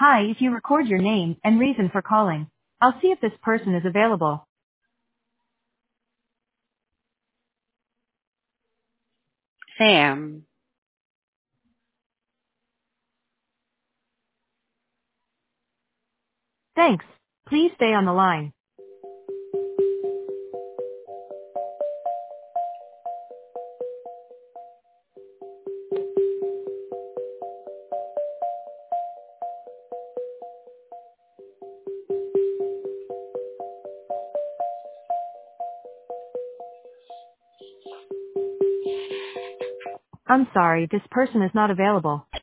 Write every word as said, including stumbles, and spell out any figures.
Hi, if you record your name and reason for calling, I'll see if this person is available. Sam. Thanks. Please stay on the line. I'm sorry, this person is not available.